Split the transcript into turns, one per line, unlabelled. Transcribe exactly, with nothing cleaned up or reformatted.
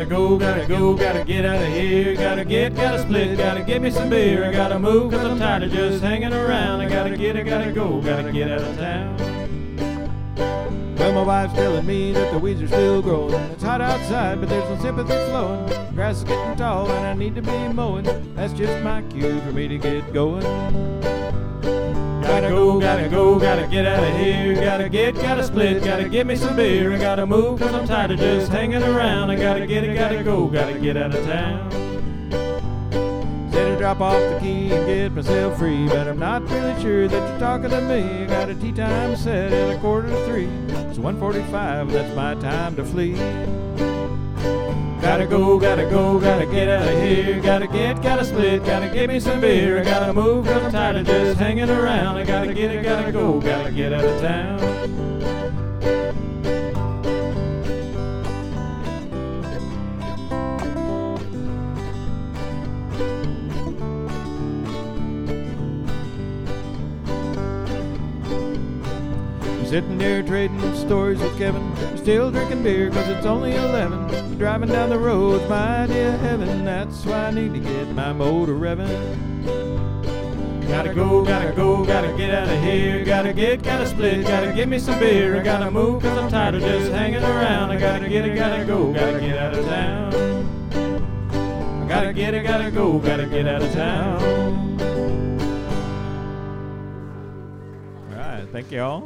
Gotta go, gotta go, gotta get out of here. Gotta get, gotta split, gotta get me some beer. I gotta move cause I'm tired of just hanging around. I gotta get, I gotta go, gotta get out of town.
Well, my wife's telling me that the weeds are still growing. It's hot outside, but there's no sympathy flowing. Grass is getting tall and I need to be mowing. That's just my cue for me to get going.
Gotta go, gotta go, gotta get out of here. Gotta get, gotta split, gotta get me some beer. I gotta move cause I'm tired of just hanging around. I gotta get it, gotta go, gotta get out of town.
Said to drop off the key and get myself free, but I'm not really sure that you're talking to me. I got a tea time set at a quarter to three. It's one forty-five, that's my time to flee.
Gotta go, gotta go, gotta get out of here. Gotta get, gotta split, gotta get me some beer. I gotta move cause I'm tired of just hanging around. I gotta get it, gotta go, gotta get out of town.
Sitting there trading stories with Kevin, still drinking beer cause it's only eleven. Driving down the road's my idea of heaven. That's why I need to get my motor revving.
Gotta go, gotta go, gotta get out of here. Gotta get, gotta split, gotta get me some beer. I gotta move cause I'm tired of just hanging around. I gotta get it, gotta go, gotta get out of town. I gotta get it, gotta go, gotta get out of town.
All right, thank you all.